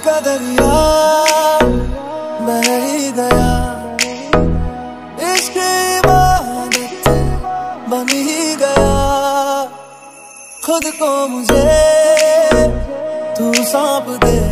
का दरिया बह ही गया, इश्क इबादत बन ही गया। खुद को मुझे तू सौंप दे,